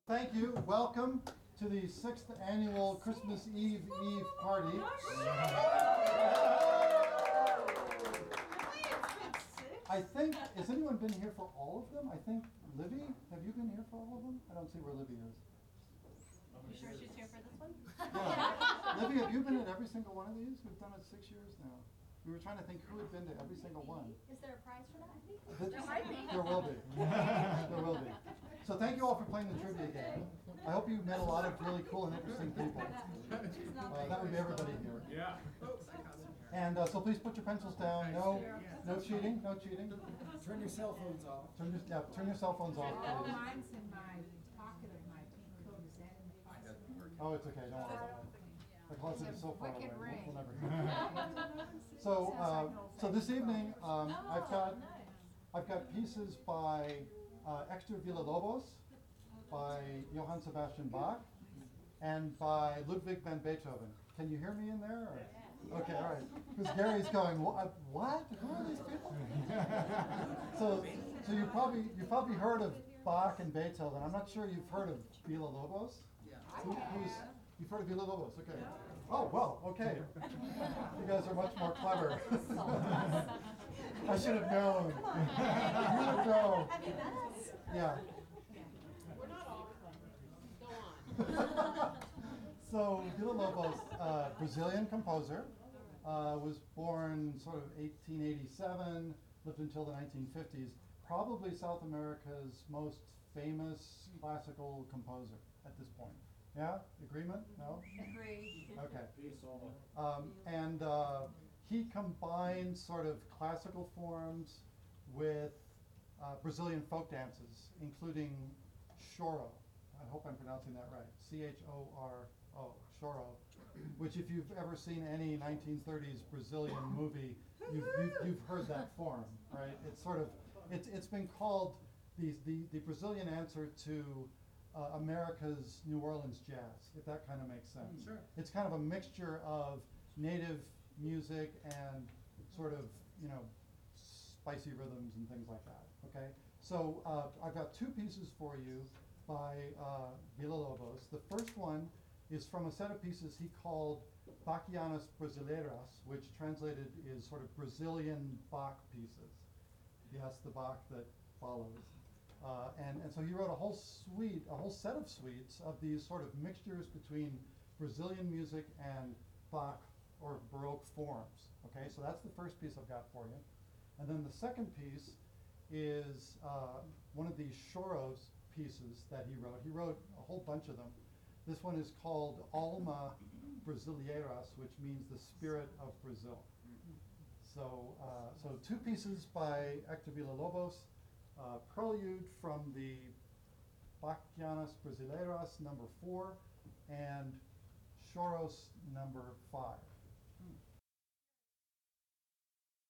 Thank you. Welcome to the 6th annual Christmas Eve party. I think, has anyone been here for all of them? I think, Libby, have you been here for all of them? I don't see where Libby is. You sure she's here for this one? Yeah. Libby, have you been at every single one of these? We've done it 6 years now. We were trying to think who had been to every single one. Is there a prize for that? There might be. There will be. There will be. So thank you all for playing the trivia game. I hope you met a lot of really cool and interesting people. That would be everybody here. Yeah. And so please put your pencils down. No cheating. No cheating. Turn your cell phones off. Turn your cell phones off, please. Mine's in my pocket of my pink coat. Is that in the closet? Oh, it's okay. Don't worry about it. The closet is so far away. Wicked ring. We'll never hear it. So this evening, I've got pieces by Hector Villa-Lobos, by Johann Sebastian Bach, and by Ludwig van Beethoven. Can you hear me in there? Or? Okay, all right. Because Gary's going, what? Who are these people? So you've probably heard of Bach and Beethoven. I'm not sure you've heard of Villa-Lobos. Yeah. You've heard of Villa-Lobos, okay. Oh, well, okay. You guys are much more clever. I should have known. You would know. Have you met us? Yeah. We're not all clever. Go on. So Villa-Lobos, Brazilian composer, was born sort of 1887, lived until the 1950s. Probably South America's most famous classical composer at this point. Yeah? Agreement? No? Agree. Okay. Peace, all. And he combined sort of classical forms with Brazilian folk dances, including choro. I hope I'm pronouncing that right. C-H-O-R-O, choro. Which, if you've ever seen any 1930s Brazilian movie, you've heard that form, right? It's sort of it's been called the Brazilian answer to America's New Orleans jazz, if that kind of makes sense. Sure. It's kind of a mixture of native music and sort of, spicy rhythms and things like that, okay? So I've got two pieces for you by Villa-Lobos. The first one is from a set of pieces he called Bachianas Brasileiras, which translated is sort of Brazilian Bach pieces. Yes, the Bach that follows. And so he wrote a whole set of suites of these sort of mixtures between Brazilian music and Bach or Baroque forms. Okay, so that's the first piece I've got for you. And then the second piece is one of these choros pieces that he wrote. He wrote a whole bunch of them. This one is called Alma Brasileiras, which means the spirit of Brazil. So two pieces by Hector Villa-Lobos. Prelude from the Bachianas Brasileiras number 4 and Choros number 5.